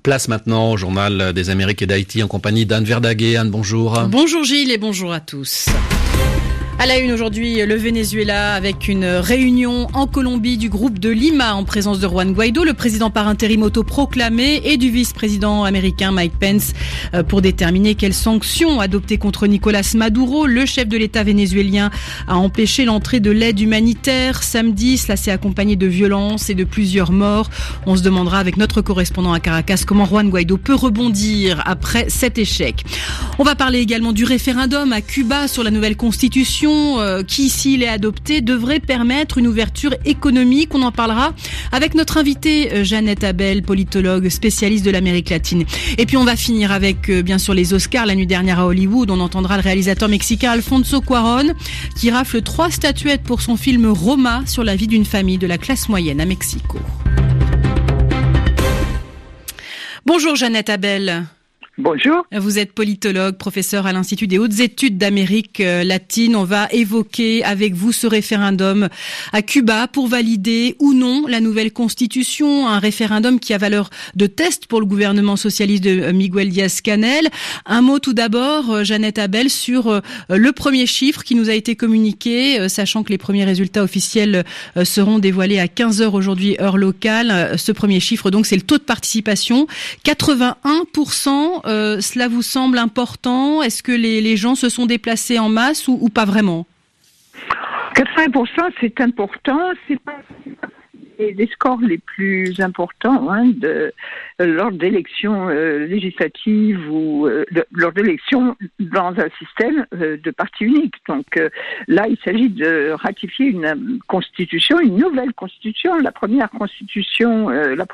Place maintenant au journal des Amériques et d'Haïti en compagnie d'Anne Verdaguet. Anne, bonjour. Bonjour Gilles et bonjour à tous. À la une aujourd'hui, le Venezuela avec une réunion en Colombie du groupe de Lima en présence de Juan Guaido, le président par intérim autoproclamé, et du vice-président américain Mike Pence pour déterminer quelles sanctions adopter contre Nicolas Maduro. Le chef de l'État vénézuélien a empêché l'entrée de l'aide humanitaire samedi. Cela s'est accompagné de violences et de plusieurs morts. On se demandera avec notre correspondant à Caracas comment Juan Guaido peut rebondir après cet échec. On va parler également du référendum à Cuba sur la nouvelle constitution qui, s'il est adopté, devrait permettre une ouverture économique. On en parlera avec notre invitée Jeannette Abel, politologue spécialiste de l'Amérique latine. Et puis on va finir avec bien sûr les Oscars. La nuit dernière à Hollywood, on entendra le réalisateur mexicain Alfonso Cuarón qui rafle 3 statuettes pour son film Roma sur la vie d'une famille de la classe moyenne à Mexico. Bonjour Jeannette Abel. Bonjour. Vous êtes politologue, professeur à l'Institut des hautes études d'Amérique latine. On va évoquer avec vous ce référendum à Cuba pour valider ou non la nouvelle constitution. Un référendum qui a valeur de test pour le gouvernement socialiste de Miguel Díaz-Canel. Un mot tout d'abord, Jeannette Abel, sur le premier chiffre qui nous a été communiqué, sachant que les premiers résultats officiels seront dévoilés à 15h aujourd'hui, heure locale. Ce premier chiffre, donc, c'est le taux de participation. 81%. Cela vous semble important? Est-ce que les gens se sont déplacés en masse ou pas vraiment? 80%, c'est important. C'est pas des scores les plus importants lors d'élections législatives ou lors d'élections dans un système de parti unique. Donc là, il s'agit de ratifier une constitution, une nouvelle constitution, la première constitution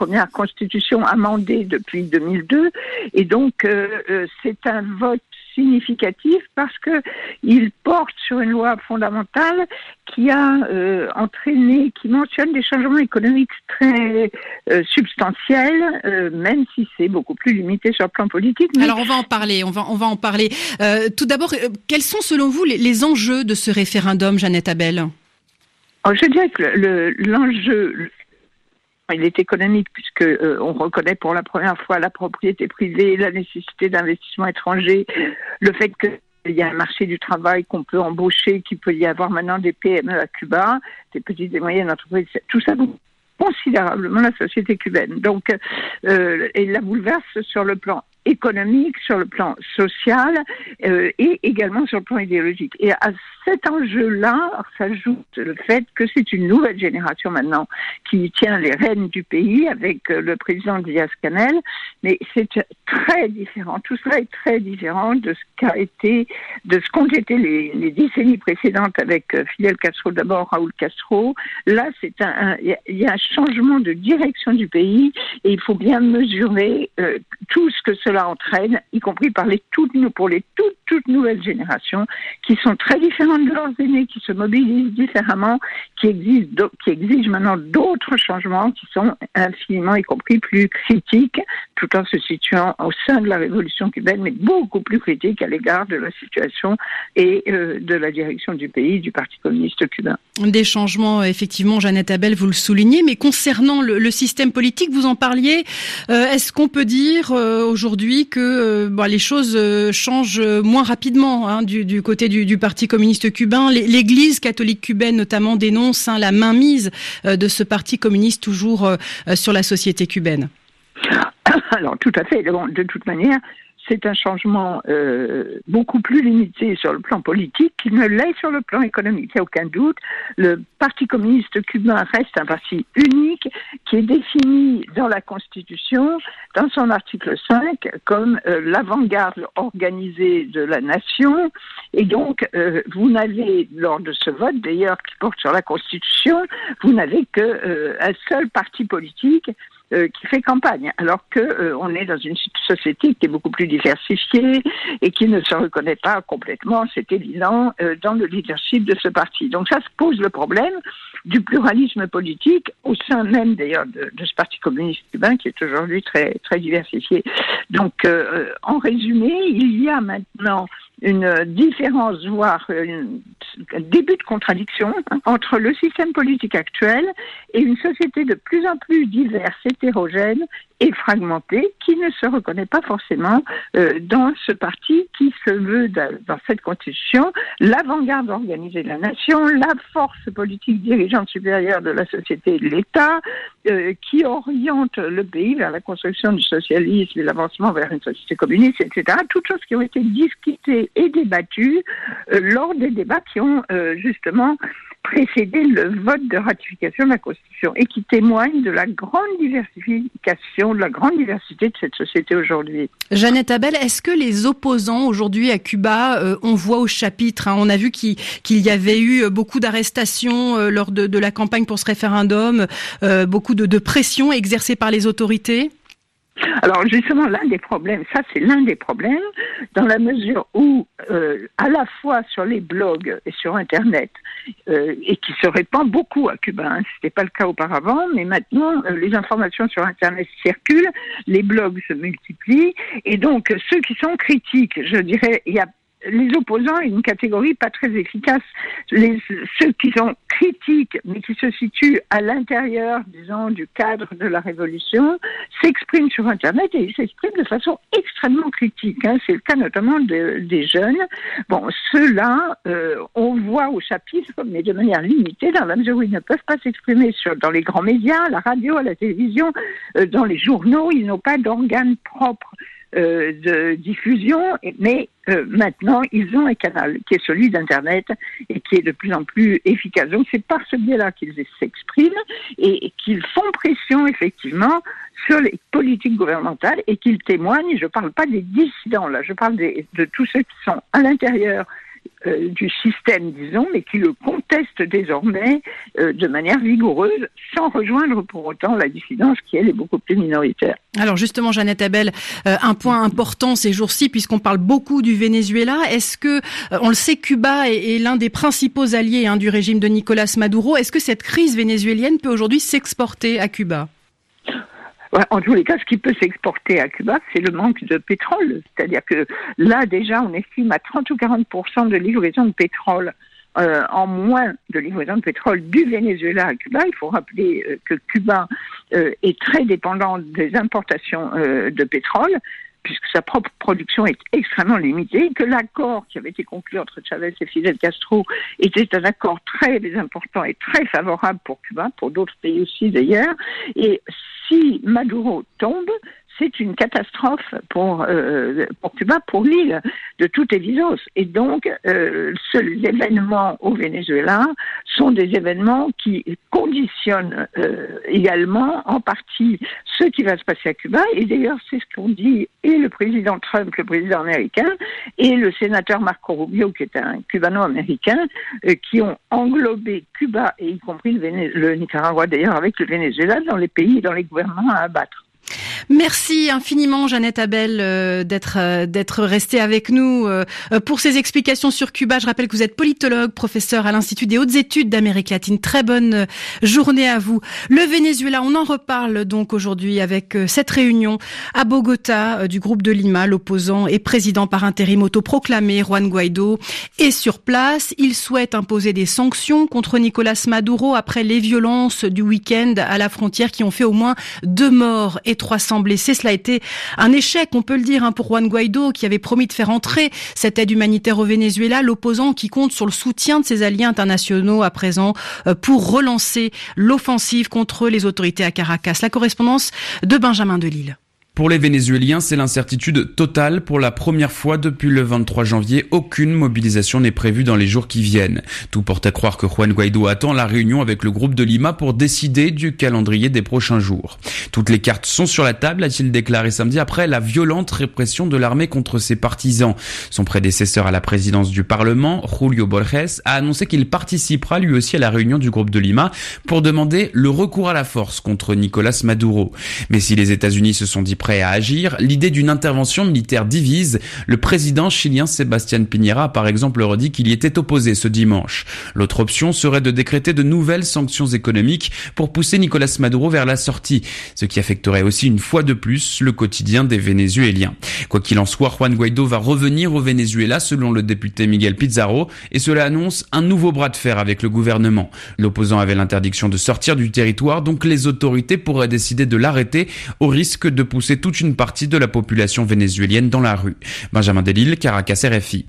amendée depuis 2002. Et donc, c'est un vote significatif parce que il porte sur une loi fondamentale qui a qui mentionne des changements économiques très substantiels, même si c'est beaucoup plus limité sur le plan politique. Mais... Alors on va en parler. Tout d'abord, quels sont selon vous les enjeux de ce référendum, Jeannette Abel? Je dirais que l'enjeu, il est économique puisque on reconnaît pour la première fois la propriété privée, la nécessité d'investissement étranger, le fait qu'il y a un marché du travail qu'on peut embaucher, qu'il peut y avoir maintenant des PME à Cuba, des petites et moyennes entreprises, tout ça bouleverse considérablement la société cubaine. Donc, et la bouleverse sur le plan économique, sur le plan social et également sur le plan idéologique. Et à cet enjeu-là s'ajoute le fait que c'est une nouvelle génération maintenant qui tient les rênes du pays avec le président Díaz-Canel, mais c'est très différent. Tout cela est très différent de ce qu'ont été les décennies précédentes avec Fidel Castro d'abord, Raúl Castro. Là, il y a un changement de direction du pays et il faut bien mesurer tout ce que cela entraîne, y compris pour les toutes nouvelles générations qui sont très différentes de leurs aînés, qui se mobilisent différemment, qui exigent maintenant d'autres changements qui sont infiniment, y compris plus critiques, tout en se situant au sein de la révolution cubaine, mais beaucoup plus critiques à l'égard de la situation et de la direction du pays, du Parti communiste cubain. Des changements, effectivement, Jeannette Abel, vous le soulignez, mais concernant le système politique, vous en parliez, est-ce qu'on peut dire aujourd'hui que les choses changent moins rapidement du côté du Parti communiste cubain? L'Église catholique cubaine notamment dénonce la mainmise de ce Parti communiste toujours sur la société cubaine. Alors tout à fait, de toute manière, c'est un changement beaucoup plus limité sur le plan politique qu'il ne l'est sur le plan économique. Il n'y a aucun doute. Le Parti communiste cubain reste un parti unique qui est défini dans la Constitution, dans son article 5, comme l'avant-garde organisée de la nation. Et donc, vous n'avez, lors de ce vote, d'ailleurs, qui porte sur la Constitution, vous n'avez qu'un seul parti politique qui fait campagne, alors que on est dans une société qui est beaucoup plus diversifiée et qui ne se reconnaît pas complètement, c'est évident, dans le leadership de ce parti. Donc ça se pose le problème du pluralisme politique au sein même d'ailleurs de ce Parti communiste cubain qui est aujourd'hui très très diversifié. Donc en résumé, il y a maintenant une différence, voire un début de contradiction entre le système politique actuel et une société de plus en plus diverse, hétérogène et fragmenté, qui ne se reconnaît pas forcément dans ce parti qui se veut, dans cette constitution, l'avant-garde organisée de la nation, la force politique dirigeante supérieure de la société et de l'État, qui oriente le pays vers la construction du socialisme et l'avancement vers une société communiste, etc. Toutes choses qui ont été discutées et débattues lors des débats qui ont justement précédé le vote de ratification de la Constitution et qui témoignent de la grande diversification, de la grande diversité de cette société aujourd'hui. Jeannette Abel, est-ce que les opposants aujourd'hui à Cuba ont voix au chapitre, hein? On a vu qu'il y avait eu beaucoup d'arrestations lors de la campagne pour ce référendum, beaucoup de pression exercée par les autorités. Alors justement, l'un des problèmes, dans la mesure où, à la fois sur les blogs et sur Internet, et qui se répand beaucoup à Cuba, hein, c'était pas le cas auparavant, mais maintenant, les informations sur Internet circulent, les blogs se multiplient, et donc ceux qui sont critiques, je dirais, il y a les opposants, une catégorie pas très efficace. Ceux qui sont critiques, mais qui se situent à l'intérieur, disons, du cadre de la révolution, s'expriment sur Internet et ils s'expriment de façon extrêmement critique. Hein. C'est le cas notamment des jeunes. Bon, ceux-là, on voit au chapitre, mais de manière limitée, dans la mesure où ils ne peuvent pas s'exprimer dans les grands médias, à la radio, à la télévision, dans les journaux, ils n'ont pas d'organes propres de diffusion, mais maintenant ils ont un canal qui est celui d'Internet et qui est de plus en plus efficace. Donc c'est par ce biais-là qu'ils s'expriment et qu'ils font pression effectivement sur les politiques gouvernementales et qu'ils témoignent. Je ne parle pas des dissidents là, je parle de tous ceux qui sont à l'intérieur du système, disons, mais qui le contestent désormais de manière vigoureuse, sans rejoindre pour autant la dissidence qui, elle, est beaucoup plus minoritaire. Alors justement, Jeannette Abel, un point important ces jours-ci, puisqu'on parle beaucoup du Venezuela, est-ce que, on le sait, Cuba est l'un des principaux alliés du régime de Nicolas Maduro, est-ce que cette crise vénézuélienne peut aujourd'hui s'exporter à Cuba ? En tous les cas, ce qui peut s'exporter à Cuba, c'est le manque de pétrole. C'est-à-dire que là, déjà, on estime à 30 ou 40% de livraison de pétrole en moins de livraison de pétrole du Venezuela à Cuba. Il faut rappeler que Cuba est très dépendant des importations de pétrole, puisque sa propre production est extrêmement limitée, que l'accord qui avait été conclu entre Chavez et Fidel Castro était un accord très important et très favorable pour Cuba, pour d'autres pays aussi d'ailleurs, et si Maduro tombe, c'est une catastrophe pour Cuba, pour l'île, de toute évidence. Et donc, les événements au Venezuela sont des événements qui conditionnent également, en partie, ce qui va se passer à Cuba. Et d'ailleurs, c'est ce qu'ont dit et le président Trump, le président américain, et le sénateur Marco Rubio, qui est un cubano-américain, qui ont englobé Cuba, et y compris le Nicaragua d'ailleurs, avec le Venezuela, dans les pays et dans les gouvernements à abattre. Merci infiniment Jeannette Abel d'être restée avec nous pour ces explications sur Cuba. Je rappelle que vous êtes politologue, professeur à l'Institut des hautes études d'Amérique latine. Très bonne journée à vous. Le Venezuela, on en reparle donc aujourd'hui avec cette réunion à Bogota du groupe de Lima. L'opposant et président par intérim autoproclamé Juan Guaidó est sur place. Il souhaite imposer des sanctions contre Nicolas Maduro après les violences du week-end à la frontière qui ont fait au moins 2 morts et 300 blessés. Cela a été un échec, on peut le dire, pour Juan Guaidó, qui avait promis de faire entrer cette aide humanitaire au Venezuela. L'opposant qui compte sur le soutien de ses alliés internationaux à présent pour relancer l'offensive contre les autorités à Caracas. La correspondance de Benjamin Delille. Pour les Vénézuéliens, c'est l'incertitude totale. Pour la première fois depuis le 23 janvier, aucune mobilisation n'est prévue dans les jours qui viennent. Tout porte à croire que Juan Guaidó attend la réunion avec le groupe de Lima pour décider du calendrier des prochains jours. Toutes les cartes sont sur la table, a-t-il déclaré samedi après la violente répression de l'armée contre ses partisans. Son prédécesseur à la présidence du Parlement, Julio Borges, a annoncé qu'il participera lui aussi à la réunion du groupe de Lima pour demander le recours à la force contre Nicolas Maduro. Mais si les États-Unis se sont dit prêts prêt à agir. L'idée d'une intervention militaire divise. Le président chilien Sebastián Piñera a par exemple redit qu'il y était opposé ce dimanche. L'autre option serait de décréter de nouvelles sanctions économiques pour pousser Nicolás Maduro vers la sortie, ce qui affecterait aussi une fois de plus le quotidien des Vénézuéliens. Quoi qu'il en soit, Juan Guaidó va revenir au Venezuela selon le député Miguel Pizarro et cela annonce un nouveau bras de fer avec le gouvernement. L'opposant avait l'interdiction de sortir du territoire, donc les autorités pourraient décider de l'arrêter au risque de pousser toute une partie de la population vénézuélienne dans la rue. Benjamin Delille, Caracas, RFI.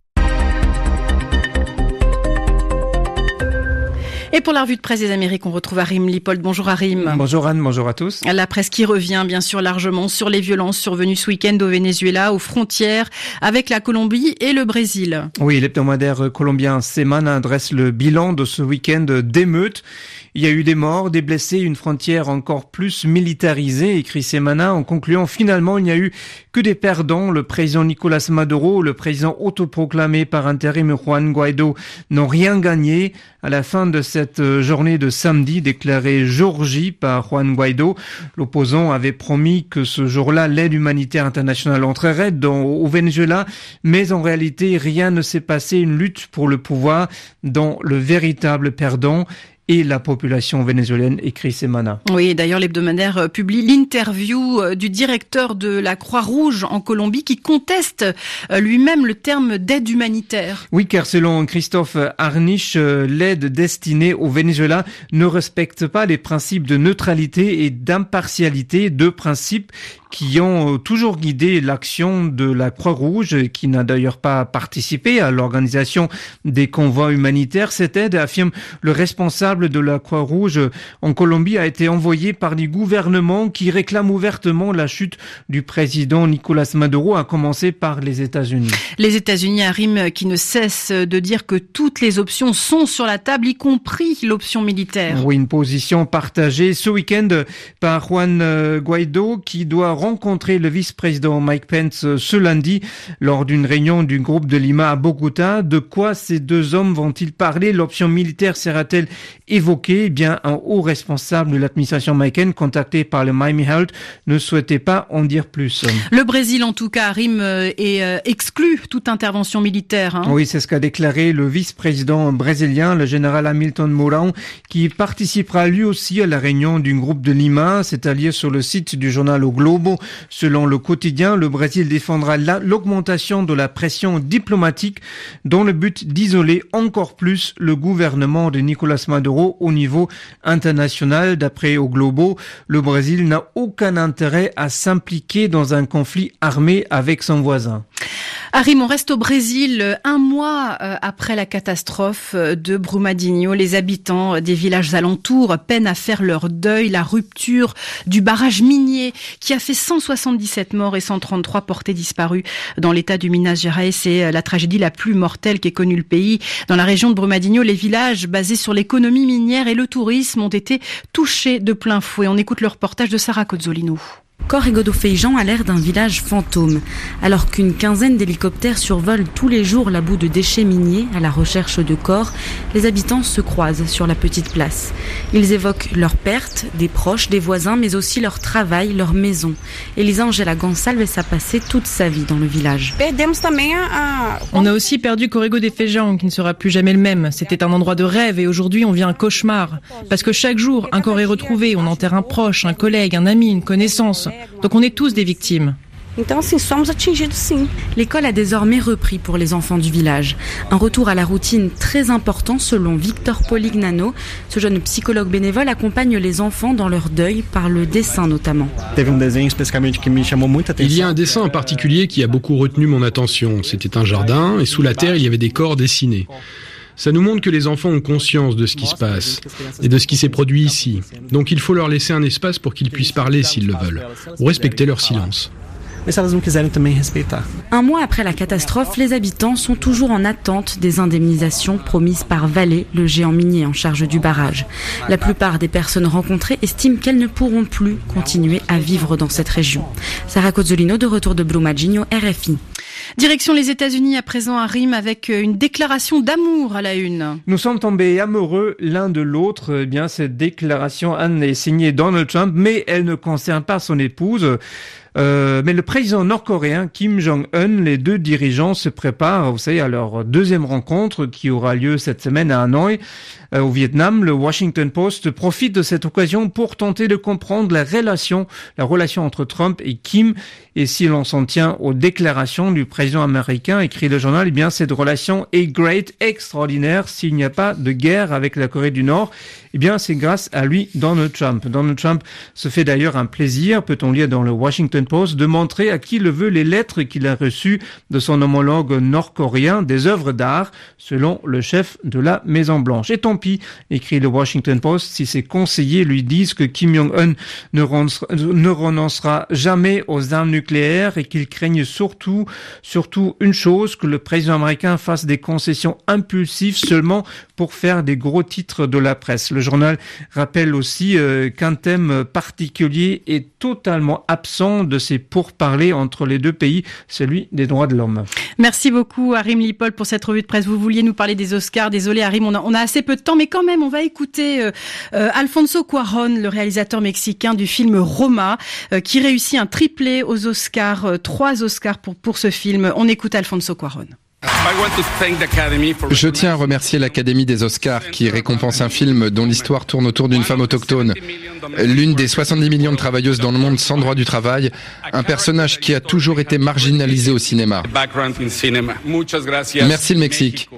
Et pour la revue de presse des Amériques, on retrouve Harim Lipold. Bonjour Harim. Bonjour Anne, bonjour à tous. La presse qui revient bien sûr largement sur les violences survenues ce week-end au Venezuela, aux frontières avec la Colombie et le Brésil. Oui, l'hebdomadaire colombien Semana dresse le bilan de ce week-end d'émeutes. Il y a eu des morts, des blessés, une frontière encore plus militarisée, écrit Semana, en concluant finalement il n'y a eu que des perdants. Le président Nicolás Maduro, le président autoproclamé par intérim Juan Guaidó n'ont rien gagné. À la fin de cette journée de samedi, déclarée jour J par Juan Guaidó, l'opposant avait promis que ce jour-là, l'aide humanitaire internationale entrerait au Venezuela, mais en réalité, rien ne s'est passé. Une lutte pour le pouvoir dont le véritable perdant et la population vénézuélienne, écrit Semana. Oui, d'ailleurs, l'hebdomadaire publie l'interview du directeur de la Croix-Rouge en Colombie qui conteste lui-même le terme d'aide humanitaire. Oui, car selon Christophe Arniche, l'aide destinée au Venezuela ne respecte pas les principes de neutralité et d'impartialité, deux principes qui ont toujours guidé l'action de la Croix-Rouge, qui n'a d'ailleurs pas participé à l'organisation des convois humanitaires. Cette aide, affirme le responsable de la Croix-Rouge en Colombie, a été envoyée par des gouvernements qui réclament ouvertement la chute du président Nicolás Maduro, à commencer par les États-Unis. Les États-Unis, Harim, qui ne cessent de dire que toutes les options sont sur la table, y compris l'option militaire. Oui, une position partagée ce week-end par Juan Guaidó, qui doit rencontrer le vice-président Mike Pence ce lundi lors d'une réunion du groupe de Lima à Bogota. De quoi ces deux hommes vont-ils parler? L'option militaire sera-t-elle évoquée? Eh bien, un haut responsable de l'administration américaine contacté par le Miami Herald ne souhaitait pas en dire plus. Le Brésil, en tout cas, Harim, est exclu toute intervention militaire. Oui, c'est ce qu'a déclaré le vice-président brésilien, le général Hamilton Mourão, qui participera lui aussi à la réunion du groupe de Lima, c'est-à-dire sur le site du journal O Globo. Selon le quotidien, le Brésil défendra l'augmentation de la pression diplomatique dans le but d'isoler encore plus le gouvernement de Nicolás Maduro au niveau international. D'après O Globo, le Brésil n'a aucun intérêt à s'impliquer dans un conflit armé avec son voisin. Harim, on reste au Brésil. Un mois après la catastrophe de Brumadinho, les habitants des villages alentours peinent à faire leur deuil. La rupture du barrage minier qui a fait 177 morts et 133 portés disparus dans l'état du Minas Gerais, c'est la tragédie la plus mortelle qu'ait connue le pays. Dans la région de Brumadinho, les villages basés sur l'économie minière et le tourisme ont été touchés de plein fouet. On écoute le reportage de Sarah Cozzolino. Córrego do Feijão a l'air d'un village fantôme. Alors qu'une quinzaine d'hélicoptères survolent tous les jours la boue de déchets miniers à la recherche de corps, les habitants se croisent sur la petite place. Ils évoquent leurs pertes, des proches, des voisins, mais aussi leur travail, leur maison. Elisângela Gonçalves a passé toute sa vie dans le village. On a aussi perdu Córrego do Feijão, qui ne sera plus jamais le même. C'était un endroit de rêve et aujourd'hui on vit un cauchemar. Parce que chaque jour, un corps est retrouvé, on enterre un proche, un collègue, un ami, une connaissance. Donc on est tous des victimes. L'école a désormais repris pour les enfants du village. Un retour à la routine très important selon Victor Polignano. Ce jeune psychologue bénévole accompagne les enfants dans leur deuil par le dessin notamment. Il y a un dessin en particulier qui a beaucoup retenu mon attention. C'était un jardin et sous la terre il y avait des corps dessinés. Ça nous montre que les enfants ont conscience de ce qui se passe et de ce qui s'est produit ici. Donc il faut leur laisser un espace pour qu'ils puissent parler s'ils le veulent, ou respecter leur silence. Un mois après la catastrophe, les habitants sont toujours en attente des indemnisations promises par Vale, le géant minier en charge du barrage. La plupart des personnes rencontrées estiment qu'elles ne pourront plus continuer à vivre dans cette région. Sarah Cozzolino, de retour de Brumadinho, RFI. Direction les États-Unis à présent, à Rime, avec une déclaration d'amour à la une. Nous sommes tombés amoureux l'un de l'autre. Eh bien, cette déclaration, Anne, est signée Donald Trump, mais elle ne concerne pas son épouse. Mais le président nord-coréen Kim Jong-un, les deux dirigeants se préparent, vous savez, à leur deuxième rencontre qui aura lieu cette semaine à Hanoï, au Vietnam. Le Washington Post profite de cette occasion pour tenter de comprendre la relation entre Trump et Kim. Et si l'on s'en tient aux déclarations du président américain, écrit le journal, eh bien, cette relation est great, extraordinaire. S'il n'y a pas de guerre avec la Corée du Nord, eh bien, c'est grâce à lui, Donald Trump. Donald Trump se fait d'ailleurs un plaisir, peut-on lire dans le Washington Post, de montrer à qui le veut les lettres qu'il a reçues de son homologue nord-coréen, des œuvres d'art, selon le chef de la Maison-Blanche. Et tant pis, écrit le Washington Post, si ses conseillers lui disent que Kim Jong-un ne renoncera jamais aux armes nucléaires et qu'il craigne surtout une chose, que le président américain fasse des concessions impulsives seulement pour faire des gros titres de la presse. Le journal rappelle aussi qu'un thème particulier est totalement absent de ces pourparlers entre les deux pays, celui des droits de l'homme. Merci beaucoup Harim Lipol pour cette revue de presse. Vous vouliez nous parler des Oscars. Désolé Harim, on a assez peu de temps, mais quand même on va écouter Alfonso Cuarón, le réalisateur mexicain du film Roma, qui réussit un triplé aux Oscars, 3 Oscars pour ce film. On écoute Alfonso Cuarón. Je tiens à remercier l'Académie des Oscars qui récompense un film dont l'histoire tourne autour d'une femme autochtone, l'une des 70 millions de travailleuses dans le monde sans droit du travail, un personnage qui a toujours été marginalisé au cinéma. Merci le Mexique.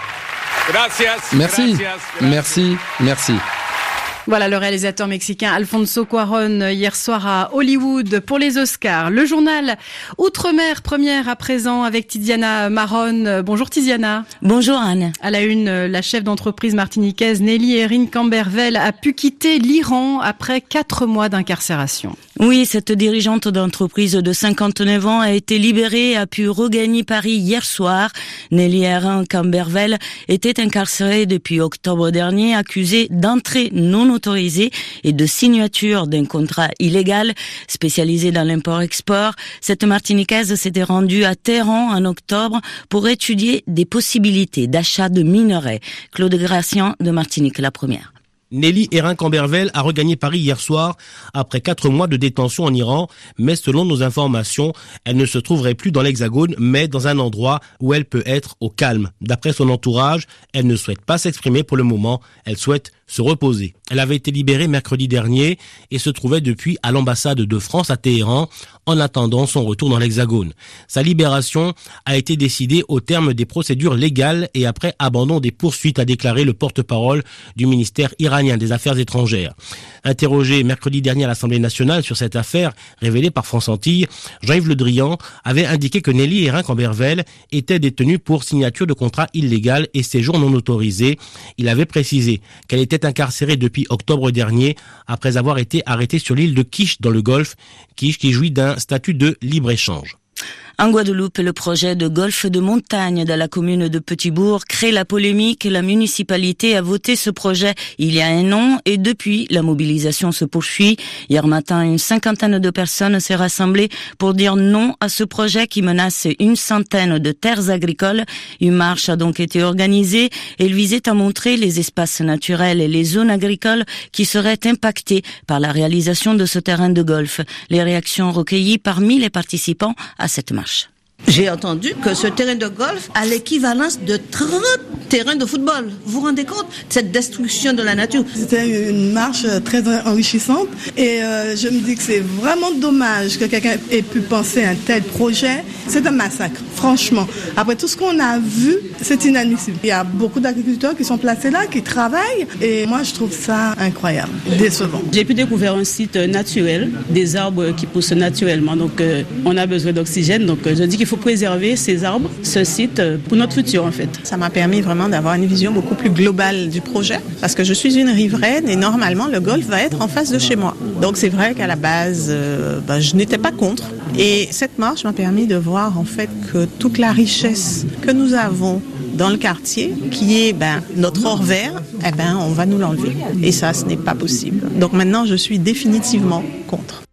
Merci. Voilà le réalisateur mexicain Alfonso Cuarón hier soir à Hollywood pour les Oscars. Le journal Outre-mer première à présent avec Tiziana Maron. Bonjour Tiziana. Bonjour Anne. À la une, la chef d'entreprise martiniquaise Nelly Erin Cambervel a pu quitter l'Iran après 4 mois d'incarcération. Oui, cette dirigeante d'entreprise de 59 ans a été libérée et a pu regagner Paris hier soir. Nelly Erin Cambervel était incarcérée depuis octobre dernier, accusée d'entrée non autorisée et de signature d'un contrat illégal spécialisé dans l'import-export. Cette Martiniquaise s'était rendue à Téhéran en octobre pour étudier des possibilités d'achat de minerais. Claude Gracian de Martinique, la première. Nelly Erin Cambervel a regagné Paris hier soir après 4 mois de détention en Iran, mais selon nos informations, elle ne se trouverait plus dans l'Hexagone, mais dans un endroit où elle peut être au calme. D'après son entourage, elle ne souhaite pas s'exprimer pour le moment, elle souhaite se reposer. Elle avait été libérée mercredi dernier et se trouvait depuis à l'ambassade de France à Téhéran en attendant son retour dans l'Hexagone. Sa libération a été décidée au terme des procédures légales et après abandon des poursuites, a déclaré le porte-parole du ministère iranien des Affaires étrangères. Interrogé mercredi dernier à l'Assemblée nationale sur cette affaire révélée par France Antilles, Jean-Yves Le Drian avait indiqué que Nelly Erin Cambervel était détenue pour signature de contrat illégal et séjour non autorisé. Il avait précisé qu'elle était incarcérée depuis octobre dernier après avoir été arrêtée sur l'île de Quiche dans le Golfe, Quiche qui jouit d'un statut de libre-échange. En Guadeloupe, le projet de golfe de montagne dans la commune de Petit-Bourg crée la polémique. La municipalité a voté ce projet il y a 1 an et depuis, la mobilisation se poursuit. Hier matin, une 50aine de personnes s'est rassemblée pour dire non à ce projet qui menace une 100aine de terres agricoles. Une marche a donc été organisée. Elle visait à montrer les espaces naturels et les zones agricoles qui seraient impactées par la réalisation de ce terrain de golf. Les réactions recueillies parmi les participants à cette marche. J'ai entendu que ce terrain de golf a l'équivalence de 30 terrains de football. Vous vous rendez compte de cette destruction de la nature? C'était une marche très enrichissante et je me dis que c'est vraiment dommage que quelqu'un ait pu penser à un tel projet. C'est un massacre, franchement. Après tout ce qu'on a vu, c'est inadmissible. Il y a beaucoup d'agriculteurs qui sont placés là, qui travaillent et moi je trouve ça incroyable, décevant. J'ai pu découvrir un site naturel, des arbres qui poussent naturellement. Donc on a besoin d'oxygène. Donc je dis qu'il faut préserver ces arbres, ce site pour notre futur en fait. Ça m'a permis vraiment d'avoir une vision beaucoup plus globale du projet parce que je suis une riveraine et normalement le golf va être en face de chez moi. Donc c'est vrai qu'à la base, je n'étais pas contre. Et cette marche m'a permis de voir en fait que toute la richesse que nous avons dans le quartier, qui est notre or vert, on va nous l'enlever. Et ça, ce n'est pas possible. Donc maintenant, je suis définitivement contre.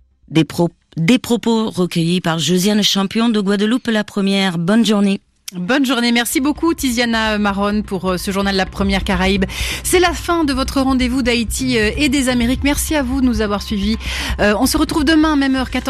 Des propos recueillis par Josiane Champion de Guadeloupe, la première. Bonne journée. Bonne journée. Merci beaucoup Tiziana Maron pour ce journal La Première Caraïbe. C'est la fin de votre rendez-vous d'Haïti et des Amériques. Merci à vous de nous avoir suivis. On se retrouve demain, même heure, 14h.